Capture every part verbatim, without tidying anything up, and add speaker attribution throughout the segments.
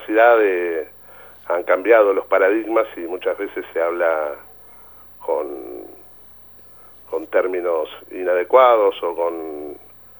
Speaker 1: discapacidad eh, han cambiado los paradigmas y muchas veces se habla con, con términos inadecuados o con,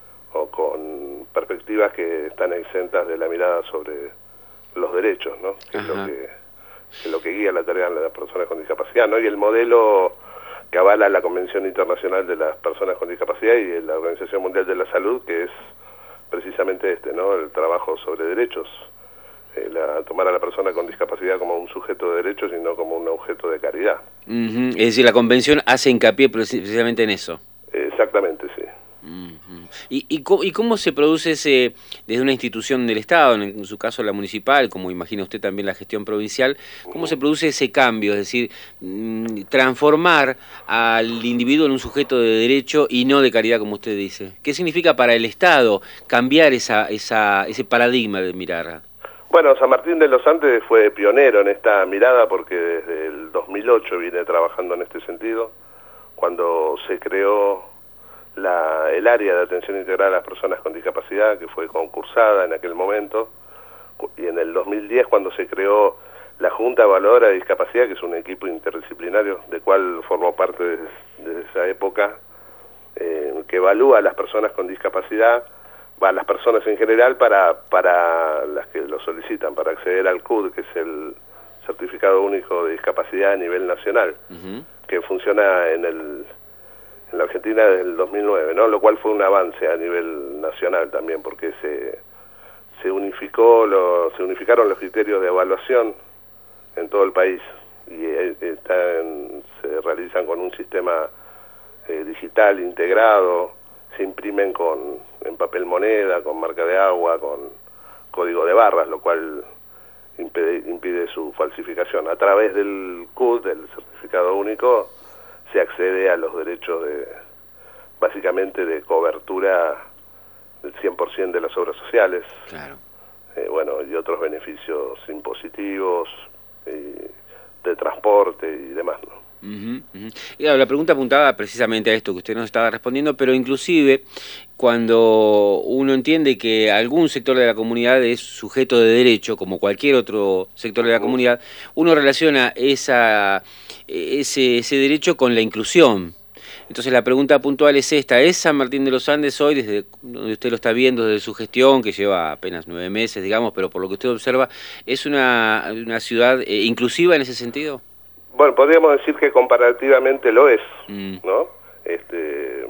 Speaker 1: o con perspectivas que están exentas de la mirada sobre los derechos, ¿no? Que es lo que, que es lo que guía la tarea de las personas con discapacidad, ¿no? Y el modelo que avala la Convención Internacional de las Personas con Discapacidad y la Organización Mundial de la Salud, que es precisamente este, ¿no? El trabajo sobre derechos, eh, la, tomar a la persona con discapacidad como un sujeto de derechos y no como un objeto de caridad.
Speaker 2: Uh-huh. Es decir, la Convención hace hincapié precisamente en eso.
Speaker 1: Exactamente, sí.
Speaker 2: Uh-huh. ¿Y, y, cómo, ¿Y cómo se produce ese, desde una institución del Estado, en, en su caso la municipal, como imagina usted también la gestión provincial, cómo uh-huh. se produce ese cambio, es decir, mmm, transformar al individuo en un sujeto de derecho y no de caridad, como usted dice? ¿Qué significa para el Estado cambiar esa, esa, ese paradigma de mirar?
Speaker 1: Bueno, San Martín de los Andes fue pionero en esta mirada porque desde el dos mil ocho viene trabajando en este sentido, cuando se creó La, el área de atención integral a las personas con discapacidad, que fue concursada en aquel momento, y en el dos mil diez cuando se creó la Junta Evaluadora de Discapacidad, que es un equipo interdisciplinario, de cual formó parte desde, desde esa época, eh, que evalúa a las personas con discapacidad, a las personas en general, para, para las que lo solicitan, para acceder al C U D, que es el Certificado Único de Discapacidad a nivel nacional, uh-huh. que funciona en el en la Argentina desde el dos mil nueve, ¿no? Lo cual fue un avance a nivel nacional también, porque se se unificó lo, se unificaron los criterios de evaluación en todo el país y eh, están, se realizan con un sistema eh, digital integrado, se imprimen con en papel moneda, con marca de agua, con código de barras, lo cual impide, impide su falsificación. A través del C U D, del Certificado Único, se accede a los derechos de, básicamente de cobertura del cien por ciento de las obras sociales,
Speaker 2: claro.
Speaker 1: eh, bueno, y otros beneficios impositivos, eh, de transporte y demás, ¿no?
Speaker 2: Uh-huh, uh-huh. Y la pregunta apuntaba precisamente a esto que usted nos estaba respondiendo, pero inclusive cuando uno entiende que algún sector de la comunidad es sujeto de derecho, como cualquier otro sector de la uh-huh. comunidad, uno relaciona esa, ese, ese derecho con la inclusión. Entonces la pregunta puntual es esta: ¿es San Martín de los Andes hoy, desde donde usted lo está viendo, desde su gestión, que lleva apenas nueve meses, digamos, pero por lo que usted observa, es una, una ciudad eh, inclusiva en ese sentido?
Speaker 1: Bueno, podríamos decir que comparativamente lo es,
Speaker 2: mm.
Speaker 1: ¿no? Este,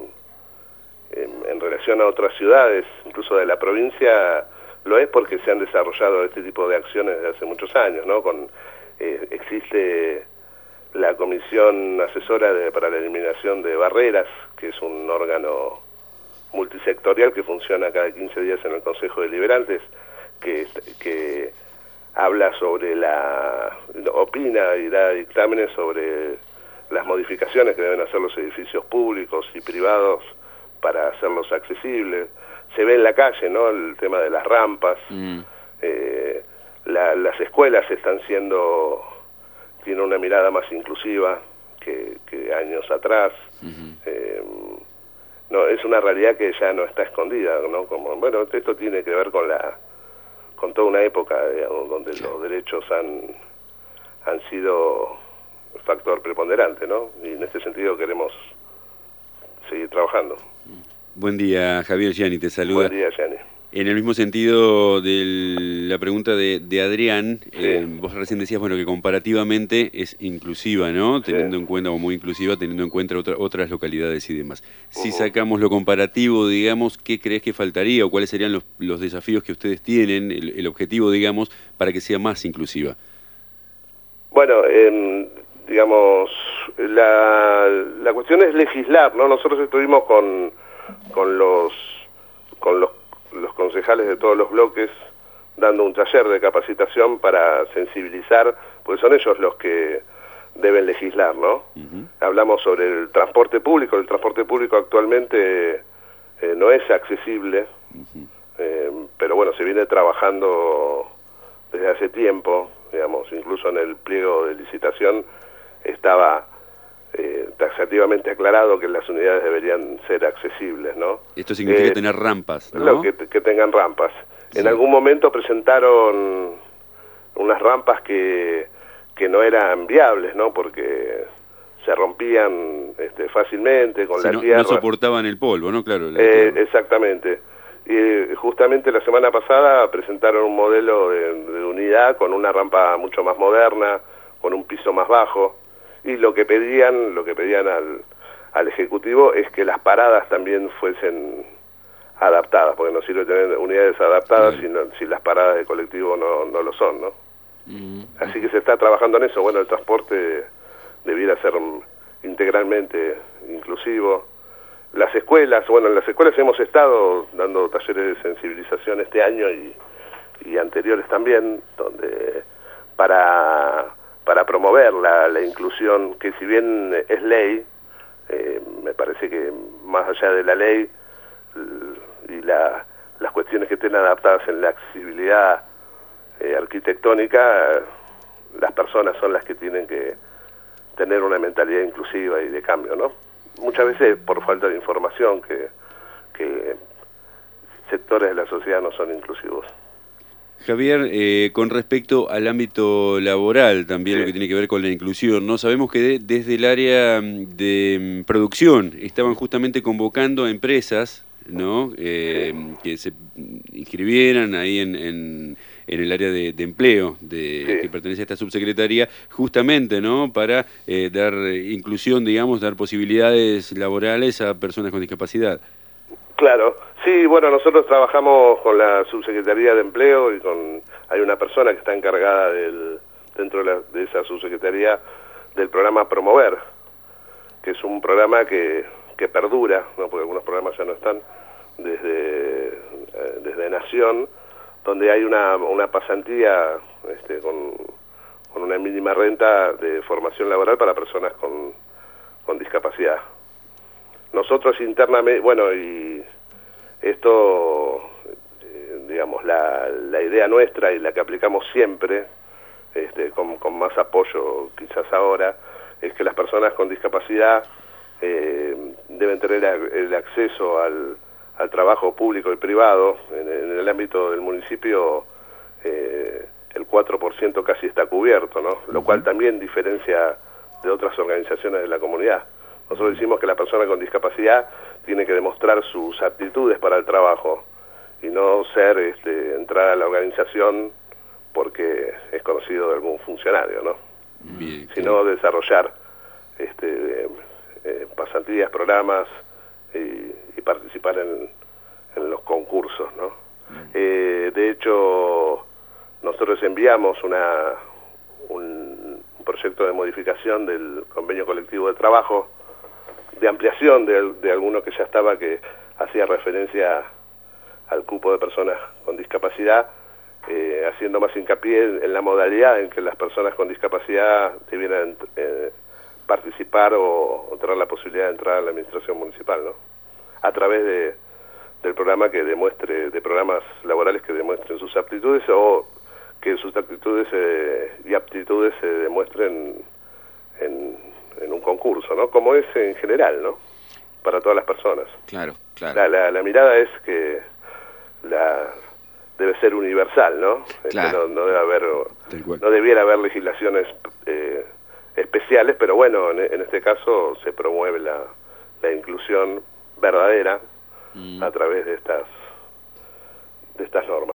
Speaker 1: en, en relación a otras ciudades, incluso de la provincia, lo es porque se han desarrollado este tipo de acciones desde hace muchos años, ¿no? Con, eh, existe la Comisión Asesora de, para la Eliminación de Barreras, que es un órgano multisectorial que funciona cada quince días en el Consejo Deliberantes, que, que habla sobre la, opina y da dictámenes sobre las modificaciones que deben hacer los edificios públicos y privados para hacerlos accesibles. Se ve en la calle, ¿no?, el tema de las rampas. Mm. Eh, la, las escuelas están siendo, tienen una mirada más inclusiva que, que años atrás. Uh-huh. eh, no, es una realidad que ya no está escondida, ¿no? Como, bueno, esto tiene que ver con la con toda una época, digamos, donde sí. los derechos han, han sido factor preponderante, ¿no? Y en este sentido queremos seguir trabajando.
Speaker 3: Buen día, Javier Gianni, te saluda.
Speaker 1: Buen día, Gianni.
Speaker 3: En el mismo sentido de la pregunta de, de Adrián, sí. eh, vos recién decías, bueno, que comparativamente es inclusiva, ¿no? Teniendo sí. en cuenta, o muy inclusiva, teniendo en cuenta otra, otras localidades y demás. Si uh-huh. sacamos lo comparativo, digamos, ¿qué crees que faltaría o cuáles serían los, los desafíos que ustedes tienen, el, el objetivo, digamos, para que sea más inclusiva?
Speaker 1: Bueno, eh, digamos, la, la cuestión es legislar, ¿no? Nosotros estuvimos con, con los con los los concejales de todos los bloques dando un taller de capacitación para sensibilizar, porque son ellos los que deben legislar, ¿no? Uh-huh. Hablamos sobre el transporte público. El transporte público actualmente eh, no es accesible, uh-huh. eh, pero bueno, se viene trabajando desde hace tiempo, digamos, incluso en el pliego de licitación estaba Eh, taxativamente aclarado que las unidades deberían ser accesibles, ¿no?
Speaker 3: Esto significa eh, tener rampas, ¿no?
Speaker 1: Lo que, que tengan rampas. Sí. En algún momento presentaron unas rampas que, que no eran viables, ¿no? Porque se rompían este, fácilmente con
Speaker 3: sí,
Speaker 1: la
Speaker 3: no,
Speaker 1: tierra.
Speaker 3: No soportaban el polvo, ¿no? Claro.
Speaker 1: Eh, exactamente. Y justamente la semana pasada presentaron un modelo de, de unidad con una rampa mucho más moderna, con un piso más bajo, y lo que pedían, lo que pedían al, al Ejecutivo es que las paradas también fuesen adaptadas, porque no sirve tener unidades adaptadas si, no, si las paradas de colectivo no, no lo son, ¿no? Mm. Así que se está trabajando en eso. Bueno, el transporte debiera ser integralmente inclusivo. Las escuelas, bueno, en las escuelas hemos estado dando talleres de sensibilización este año y, y anteriores también, donde para, para promover la, la inclusión, que si bien es ley, eh, me parece que más allá de la ley y la, las cuestiones que estén adaptadas en la accesibilidad eh, arquitectónica, las personas son las que tienen que tener una mentalidad inclusiva y de cambio, ¿no? Muchas veces por falta de información que, que sectores de la sociedad no son inclusivos.
Speaker 3: Javier, eh, con respecto al ámbito laboral, también sí. Lo que tiene que ver con la inclusión, ¿no? Sabemos que de, desde el área de producción estaban justamente convocando a empresas, ¿no? Eh, sí. Que se inscribieran ahí en, en, en el área de, de empleo de, sí. que pertenece a esta subsecretaría, justamente, ¿no? Para eh, dar inclusión, digamos, dar posibilidades laborales a personas con discapacidad.
Speaker 1: Claro, sí, bueno, nosotros trabajamos con la Subsecretaría de Empleo y con hay una persona que está encargada del, dentro de, la, de esa subsecretaría del programa Promover, que es un programa que, que perdura, ¿no? Porque algunos programas ya no están, desde, eh, desde Nación, donde hay una, una pasantía este, con, con una mínima renta de formación laboral para personas con, con discapacidad. Nosotros internamente, bueno, y esto, eh, digamos, la, la idea nuestra y la que aplicamos siempre, este, con, con más apoyo quizás ahora, es que las personas con discapacidad eh, deben tener el acceso al, al trabajo público y privado. En, en el ámbito del municipio eh, el cuatro por ciento casi está cubierto, ¿no? Lo cual también diferencia de otras organizaciones de la comunidad. Nosotros decimos que la persona con discapacidad tiene que demostrar sus aptitudes para el trabajo y no ser, este, entrar a la organización porque es conocido de algún funcionario, ¿no? Bien, sino bien. Desarrollar este, eh, pasantías, programas y, y participar en, en los concursos, ¿no? Eh, de hecho, nosotros enviamos una, un, un proyecto de modificación del convenio colectivo de trabajo, de ampliación de, de alguno que ya estaba, que hacía referencia al cupo de personas con discapacidad, eh, haciendo más hincapié en, en la modalidad en que las personas con discapacidad debieran eh, participar o, o tener la posibilidad de entrar a la administración municipal, ¿no? A través de, del programa que demuestre, de programas laborales que demuestren sus aptitudes o que sus actitudes eh, y aptitudes se demuestren en en un concurso, ¿no? Como es en general, ¿no? Para todas las personas.
Speaker 2: Claro, claro.
Speaker 1: La, la, la mirada es que la debe ser universal, ¿no?
Speaker 2: Claro.
Speaker 1: No, no debe haber, no debiera haber legislaciones eh, especiales, pero bueno, en, en este caso se promueve la, la inclusión verdadera mm. a través de estas de estas normas.